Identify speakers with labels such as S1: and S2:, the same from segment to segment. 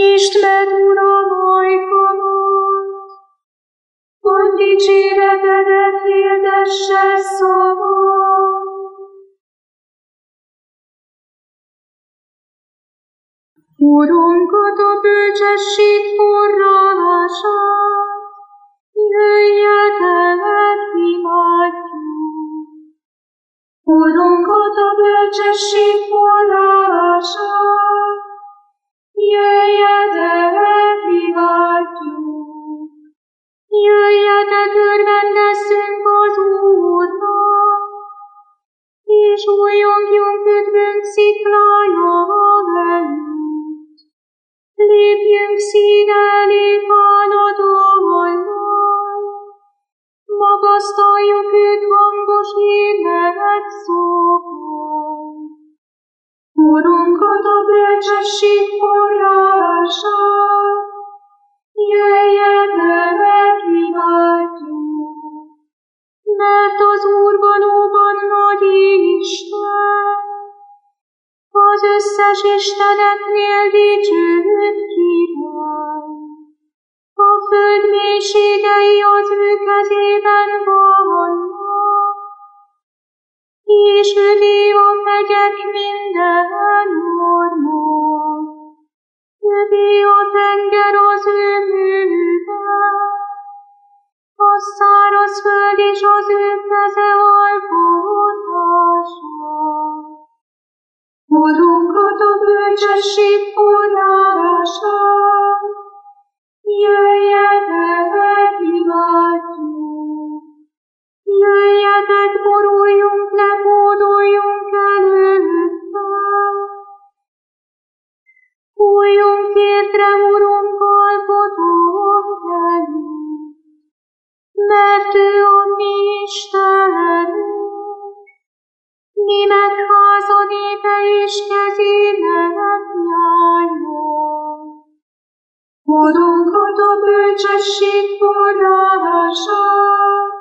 S1: Nyisd meg, Uram, ajkamat, hogy dicséretedet hirdesse szavad. Urunkat a bölcsesség forrását, jöjjetek, imádjuk. Urunkat a bölcsesség forrását, jöjjetek, imádjuk. Jöjjetek, örvendezzünk az Úrnak, és újjongjunk üdvünk sziklája előtt. Lépjünk színe elé fánadommal, magasztaljuk őt hangos ének szóval. Urunkat a bölcsesség forrását, jöjjetek, imádjuk. Mert az Úr valóban nagy Isten, az összes isteneknél dicsőt király. A föld mélységei az ő kezében vannak, és övé a hegyek minden ormot. Övé a tenger az ő műve, a száraz föld és az ő keze alkotása. Urunkat a bölcsesség forrását, jöjjetek, imádjuk. Jöjjetek, boruljunk le, hódoljunk előtte. Fújjunk térdre, Urunkkal botok előtt, mert ő a mi Istenünk. Mi meg háza népe és kezének járnak. Urunkat a bölcsesség forrását,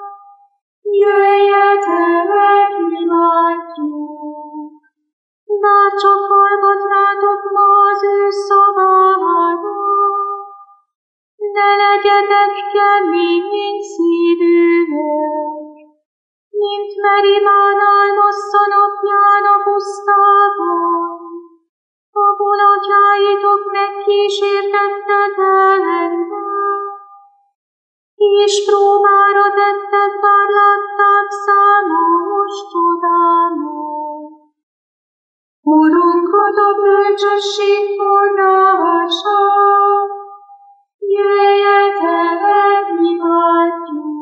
S1: jöjjetek, imádjuk. Bár csak hallgatnátok ma az ő szavára, ne legyetek kemény szívűek, mint Meribán Almassza napján a pusztában, ahol atyáitok megkísértettek engem, és próbára tettek, bár látták számos csodámat. Urunkat a bölcsesség forrását, jöjjetek, imádjuk.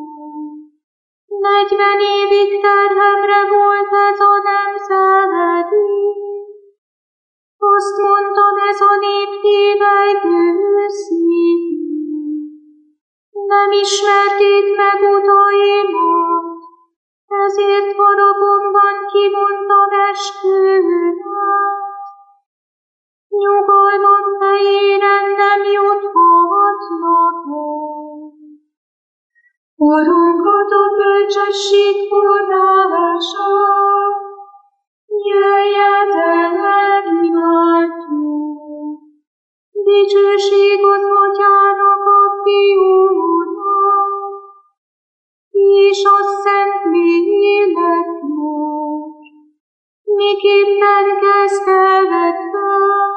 S1: 40 évig terhemre volt ez a nemzedék. Azt mondtam, ez a nép tévejtő szívű. Nem ismerték meg utaimat, ezért haragomban kimondtam esküvőt. Nyugalmam helyére nem juthatnak el. Urunkat a bölcsesség forrását, jöjjetek, imádjuk. Dicsőség az Atyának, a Fiúnak, és a Szentléleknek, miképpen kezdetben,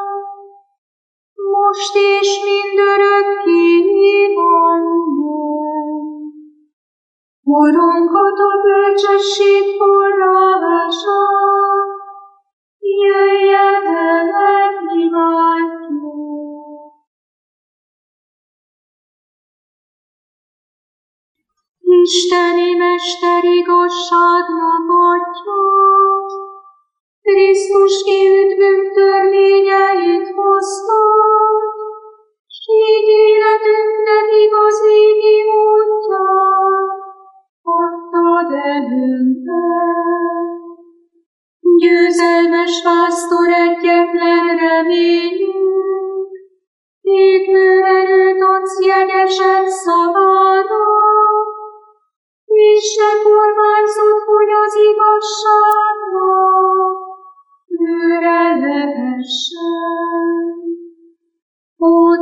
S1: most és mindörökké van. Urunkat a bölcsesség forrását, jöjjetek, imádjuk. Isteni Mester igazságnak Atya, Krisztus ki üdvünk törvényeit hoztad, s így életünknek igazi útját adtad előnknek. Győzelmes pásztor egyetlen reményünk, végül erőt adsz jegyesen szavának, és se kormányzod, hogy az igazságnak őre lehessen. Ó,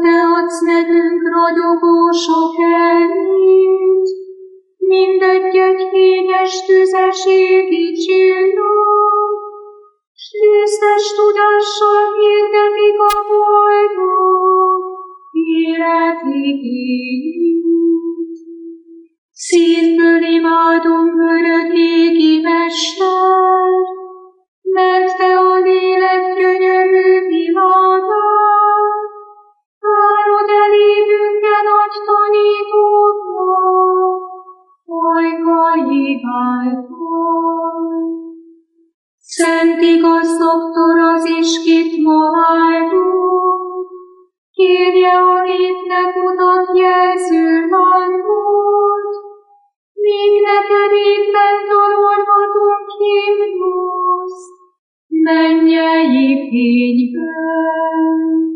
S1: sok elmét, mindegyek fényes tüzességi csillag, s díszes tudással hirdetik a boldog élet igényét. Szívből imádom örök égi Mester, mert te a lélek gyönyörű világát tárod elévünkkel nagy tanítóknak, ajkai által. Szent igaz doktor az iskit ma áldunk, kérje a népnek utat jelző lángot, míg neked éppen tanulhatunk himnuszt mennyei fényben.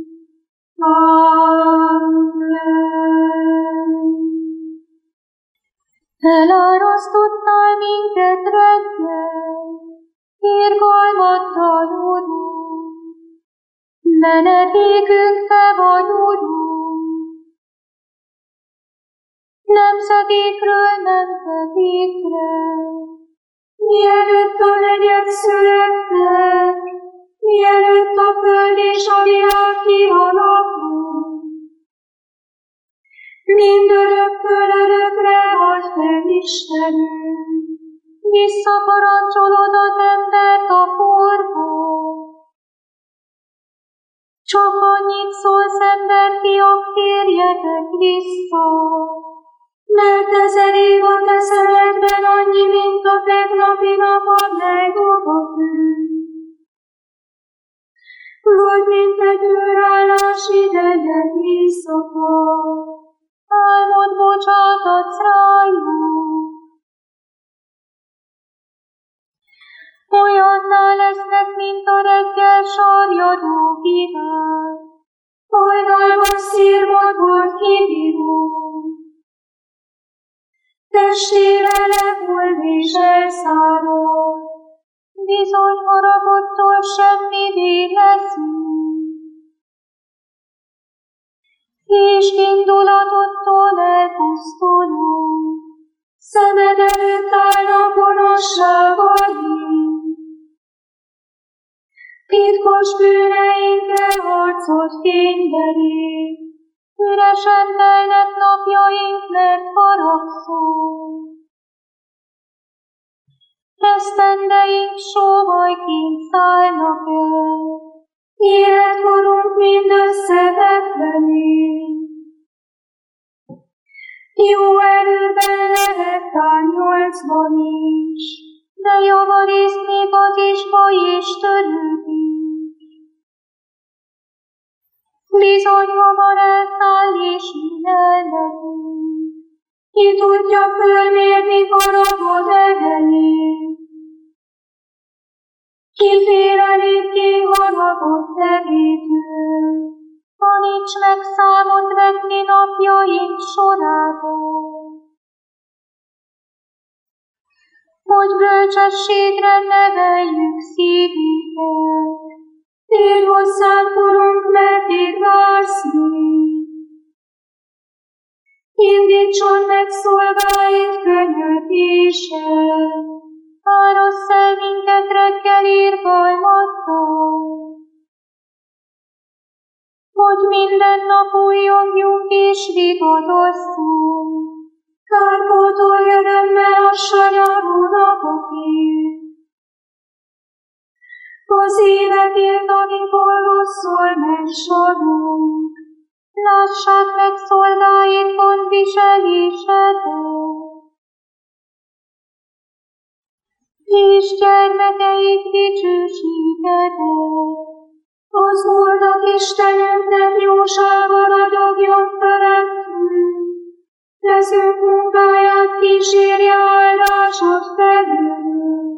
S1: Amen. Elárasztottál minket reggel, irgalmattal, Urunk, menedékünk te vagy, Urunk. Nemzedékről nemzedékre, mielőtt a legyek születtek, mielőtt a föld és a világ kialakult, mindörökkön örökre vagy te, Istenünk, visszaparancsolod az embert a porból. Csak annyit szólsz, emberfiak, térjetek vissza, mert 1000 év a te szemedben annyi, mint a tegnapi nap, amely dobogunk. Vagy mint egy őrállás ideje éjszaka, álmod bocsátatsz rájuk. Olyanná lesznek, mint a reggel sarjadó virág, hajnalban szírmodor kibíró. Testére lehull és elszállott, bizony haragottól semmivé leszünk, és indulatottól elpusztulunk, szemed előtt állnak gonoszságaink. Titkos bűneinkre harcot fényderít, üresen telnek napjaink, mert haragszol. Esztendeink sóhajként szállnak el, életkorunk mindössze betlenék. Jó erőben lehet tán 80 is, de javarészt még az is baj és törődik. Bizony hamar elszáll és mi elmegyünk, ki tudja fölmérni haragod erejét. Ki fél eléggé haragod tevétől, ha nincs meg számot vetni napjaink sorában. Hogy bölcsességre neveljük szívünket, térj hozzánk, Urunk, mert itt vársz még. Indítson meg szolgáid könyörgése, árassz el minket reggel irgalmattal. Hogy minden nap újjongjunk és vigadozzunk, kárpótolj örömmel a sanyarú napokért. Az életért, amikor rosszul megy sorunk, lássák meg szolgáid gondviselésedet. És gyermekeid dicsőségedet. Az Úrnak Istenünknek jósága ragyogjon felettünk, kezünk munkáját kísérje áldásod felül.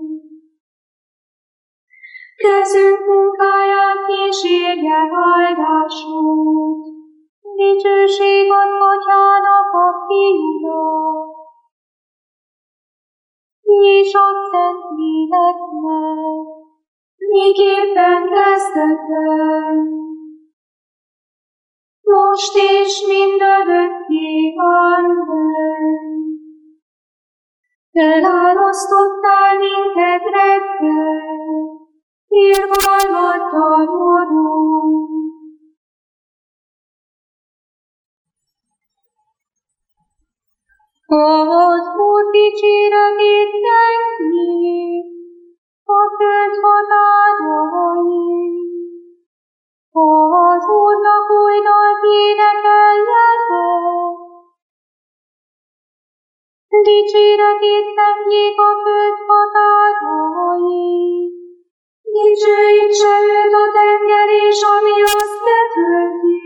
S1: Kezünk munkáját kísérje áldásod, dicsőség az Atyának a Fiúnak, és a Szentléleknek, miképpen kezdetben, most és mindörökké. Amen. Elárasztottál minket reggel, irgalmat tanulunk. Az Úr dicséretét tenni, a föld határai. Az Úrnak új dalt énekeljetek, dicséretét tenjék a föld határai. Dicsőítse őt a tenger és ami azt betölti,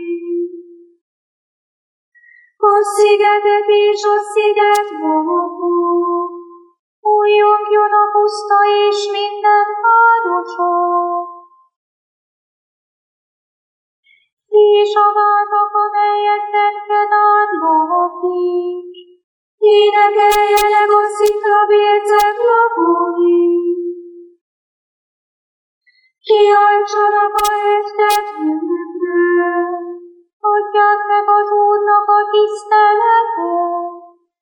S1: a szigetek és a szigetlakók, újjongjon a puszta és minden városa. És a várnak, amelyekben Kedár lakik, énekeljenek a sziklabércek lakói. Kiáltsanak a hegytetőkről, adják meg az Úrnak a tiszteletet,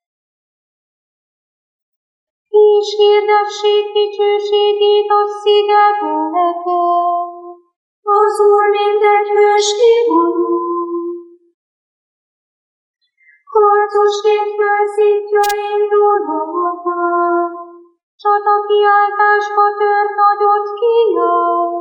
S1: és hirdessék dicsőségét a szigeteleken. Az Úr minden hős kivonul, harcosként felszítja indulókat, csatakiáltásba tör nagyot kiált,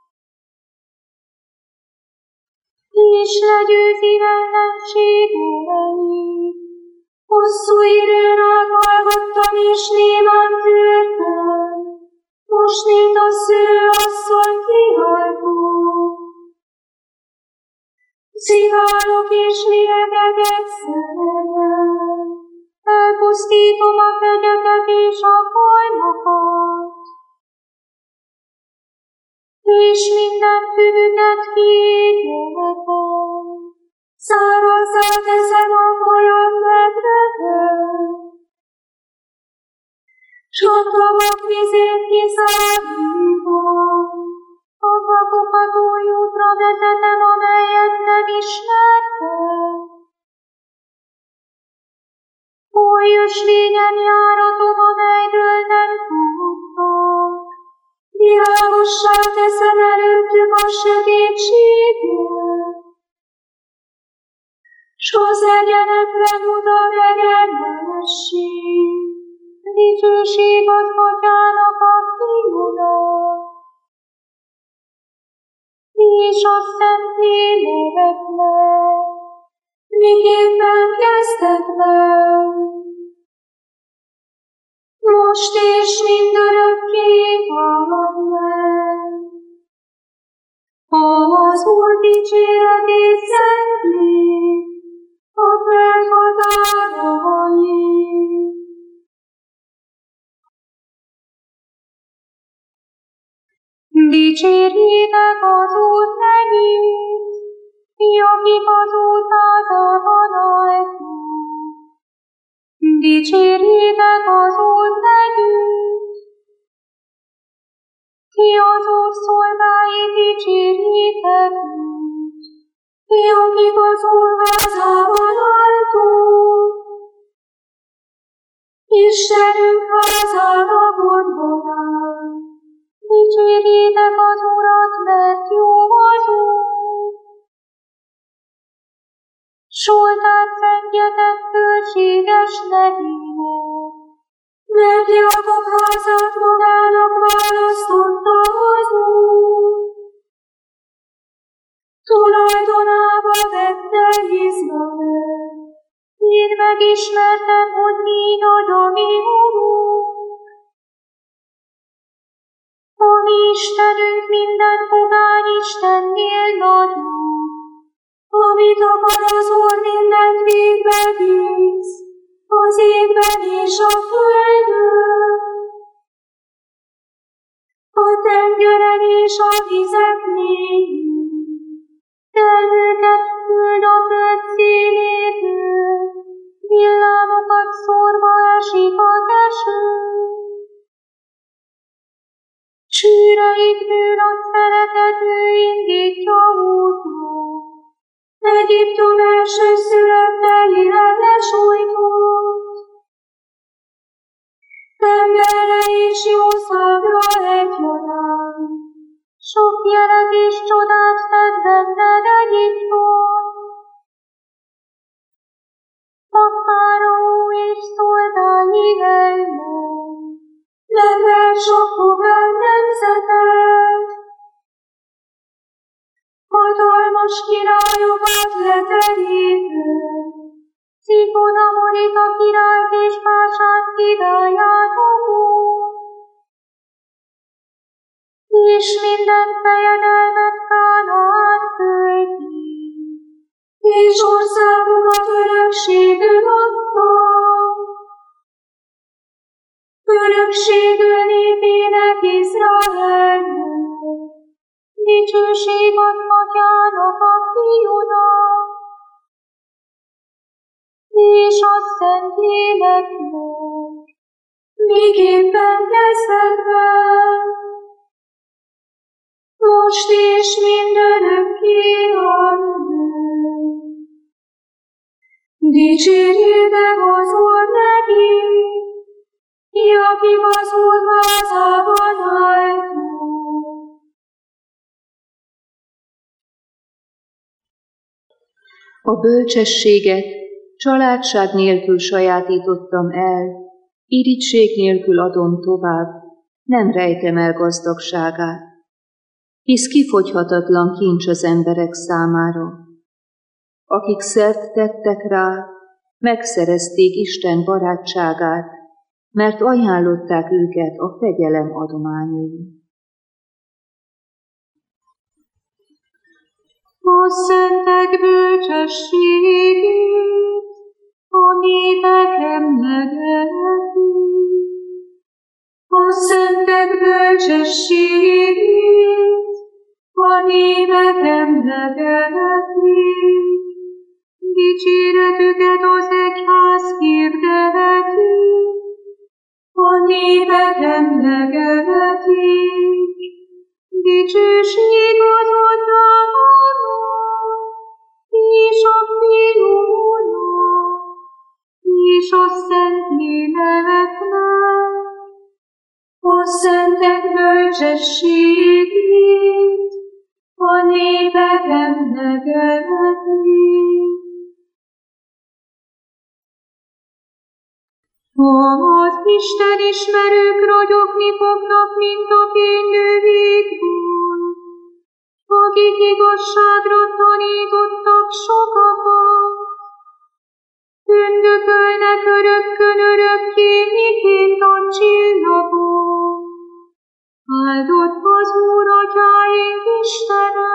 S1: és legyőzi ellenségeit. Hosszú időn át hallgattam, és némán tűrtem, most mint a szőasszony kihajtó. Szivárok és liregedek szememmel, elpusztítom a fegyeket és a hajnokat, és minden füvüket kiégetem. Szárazzá teszem a folyam medreket, s a tavak vizét kiszállítom. A vakokat új útra vezetem, amelyet nem ismertek. Oly ösvényen járatom, amelyből nem tudtak. Világossá teszem előttük a sötétséget, s az egyenetlen utat egyenlesség. Dicsőség adhatjának a Fiúnak, és a Szentléleknek, miképpen kezdetben, most és mindörökké. Amen. Az Úr dicséretét szentlik a föld határai. Dicsérjétek az Úr nevét, akik az utazatban állnak. Dicsérjétek az Úr nevét, ti az Úr szolgái, dicsérjétek őt, ti, akik az Úr házában álltok. Istenünk házának gondolatai, dicsérjétek az Urat, mert jó az Úr. Zsoltárt szentjetek bölcséges nevének, mert Jákob házát magának választotta az Úr. Tulajdonába vette Izrael, én megismertem, hogy mi nagy a mi Urunk. A mi Istenünk minden pogány Istennél nagyobb, amit akar az Úr mindent végbe visz, az égben és a földön, a tengeren és a vizeknél, termőket küld a föld szélétől, villámokat szórva esik az eső. Csűreikből a szeretet ő indítja útra, Egyiptom elsőszülötteivel lesújtott, emberre és jószágra egyaránt. Sok jelet és csodát tett benned Egyiptom. A fáraó és szolgái ellen levert sok pogány nemzetet. Hatalmas királyokat leterített, Szihon amorita királyt és Básán királyát amúgy. És minden fejedelmet Kánaán földjén, és országokat örökségül adta. Örökségül népének Izraelnek, dicsőség ad atyának a fiúnak, és a Szentléleknek, miképpen kezdetben, most és mindörökké. Amen. Dicsérjétek az Úr nevét, akik az Úr házában állnak.
S2: A bölcsességet családság nélkül sajátítottam el, irigység nélkül adom tovább, nem rejtem el gazdagságát. Hisz kifogyhatatlan kincs az emberek számára. Akik szert tettek rá, megszerezték Isten barátságát, mert ajánlották őket a fegyelem adományai.
S1: A szentek bölcsességét a népek emlegeti. A szentek bölcsességét a népek emlegeti. Dicséretüket az egyház hirdeti, a népek emlegeti. Dicsőség az Atyának, és a Fiúnak, és a Szentléleknek. A szentek bölcsességét a népek emlegeti. Az Isten ismerők ragyogni fognak, mint a fénylő végból, akik igazságra tanítottak sokakat. Ündökölnek örökkön örökké, miként a csillagok. Áldott az Úr atyáink Istene,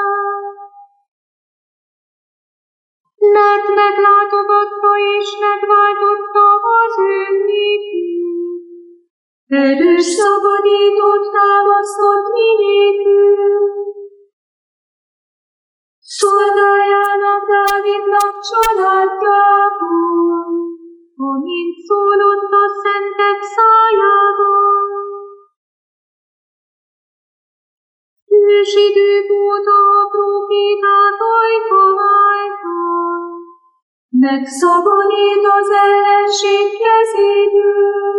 S1: mert meglátogatta és megváltotta az ő népét. Erős szabadítót támasztott mi népünk. Szolgájának Dávidnak családjából, amint szólott a szentek szájában. Ősidők óta a próféták ajta által, megszabadít az ellenség kezéből.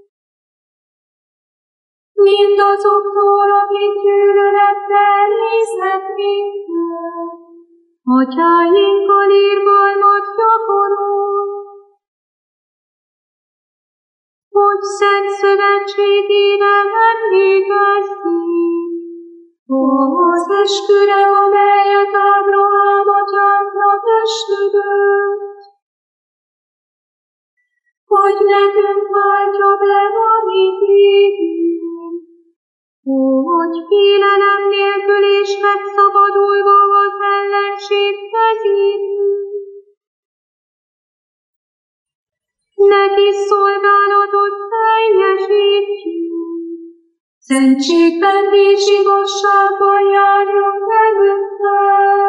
S1: Mindazoktól, akik gyűlölettel néznek minket, atyáinkkal irgalmat gyakorol. Hogy szent szövetségében emlékezzünk, az esküre, amelyet Ábrahám atyánknak esküdött, hogy nekünk váltja be a mi végünk, hogy félelem nélkül és megszabadulva az ellenség kezéből. Neki szolgálatot teljesítjük, szentségben és igazságban járjunk előtte.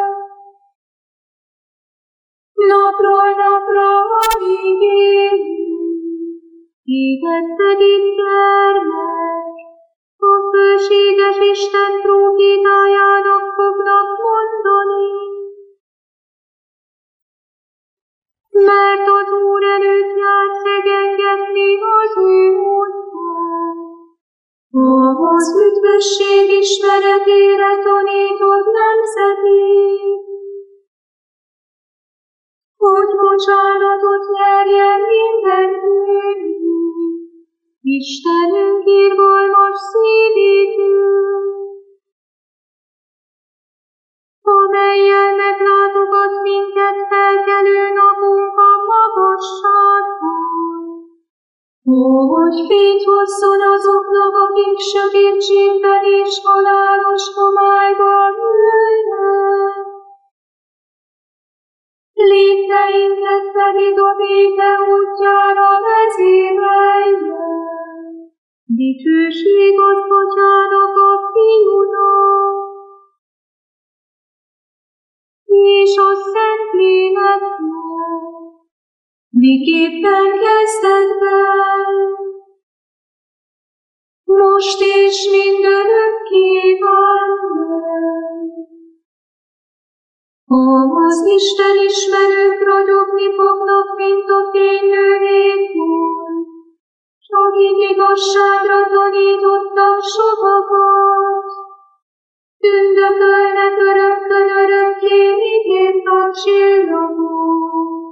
S1: Napról napra, amíg élünk, égetted itt gyermek, a fölséges Isten prófétájának fognak mondani. az üdvösség ismeretére tanított nemzetét, hogy bocsánatot nyerjen mindenki, Istenünk irgalmas szívétől, amellyel meglátogat minket felkelő napunk a magasságban. Ó, hogy fényt hozzon azoknak, akik sötétségben és halálos homályban ülnek. Lépteinket pedig a béke útjára vezérelje. Dicsőség az Atyának, a Fiúnak, és a Szentléleknek, miképpen kezdetben, most és mindörökké. Amen. Az Isten ismerők ragyogni fognak, mint a fénylő égbolt, s akik igazságra tanítottak sokakat, tündökölnek örökkön örökké, mint a csillagok.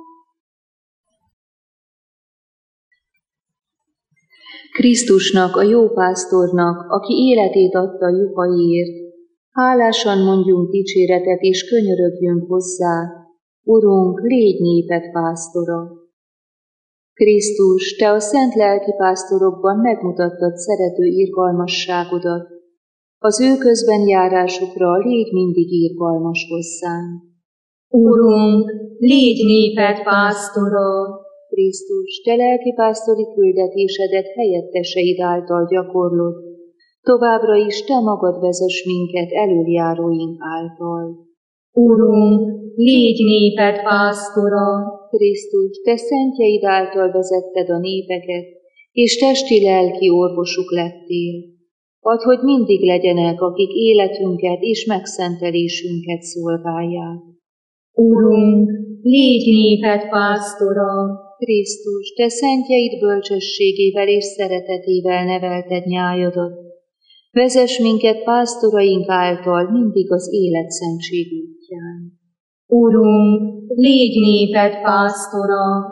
S2: Krisztusnak, a jó pásztornak, aki életét adta a juhaiért, hálásan mondjunk dicséretet és könyörögjünk hozzá, Urunk, légy néped pásztora. Krisztus, te a szent lelki pásztorokban megmutattad szerető irgalmasságodat, az ő közben járásukra légy mindig irgalmas hozzánk.
S1: Urunk, légy néped pásztora.
S2: Krisztus, te lelkipásztori küldetésedet helyetteseid által gyakorlod, továbbra is te magad vezess minket elöljáróink által.
S1: Urunk, légy néped pásztora.
S2: Krisztus, te szentjeid által vezetted a népeket, és testi-lelki orvosuk lettél. Add, hogy mindig legyenek, akik életünket és megszentelésünket szolgálják.
S1: Urunk, légy néped pásztora.
S2: Krisztus, te szentjeid bölcsességével és szeretetével nevelted nyájadat. Vezess minket pásztoraink által mindig az életszentség útján.
S1: Urunk, légy néped pásztora.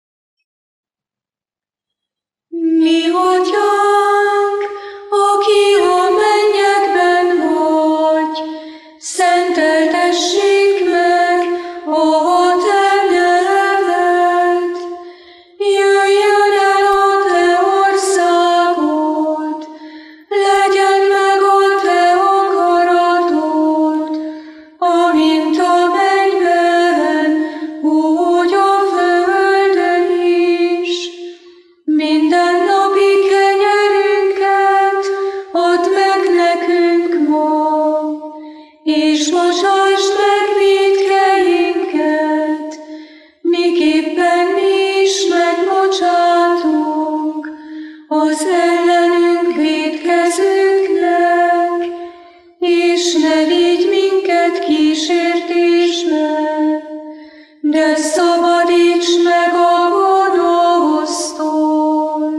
S1: Mi Atyánk, aki a mennyekben vagy, szenteltessék meg a te neved. Jöjjön el a te országod, legyen meg a te akaratod, amint a mennyben, úgy a földön is. Mindennapi kenyerünket add meg nekünk ma, és bocsásd meg vétkeinket, miképpen mi is megbocsátunk az ellenünk vétkezőknek, és ne vigy minket kísértésbe, de szabadíts meg a gonosztól.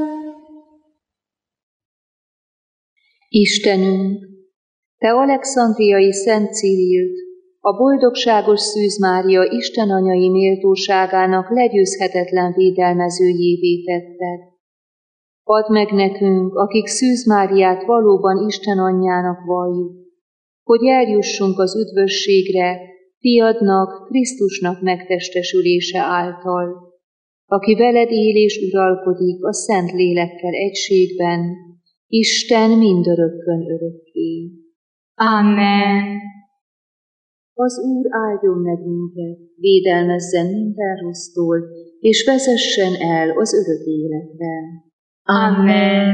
S2: Istenünk, te alexandriai Szent Cirilt, a boldogságos Szűz Mária Isten anyai méltóságának legyőzhetetlen védelmezőjévé tetted. Add meg nekünk, akik Szűz Máriát valóban Isten anyjának valljuk, hogy eljussunk az üdvösségre Fiadnak, Krisztusnak megtestesülése által, aki veled él és uralkodik a Szent Lélekkel egységben, Isten mindörökkön örökké.
S1: Amen.
S2: Az Úr áldjon meg minket, védelmezzen minden rossztól, és vezessen el az örök életre.
S1: Amen.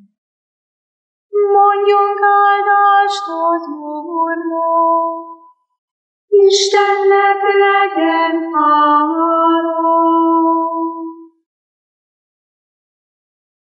S1: Mondjunk áldást az Úrnak, Istennek legyen hála.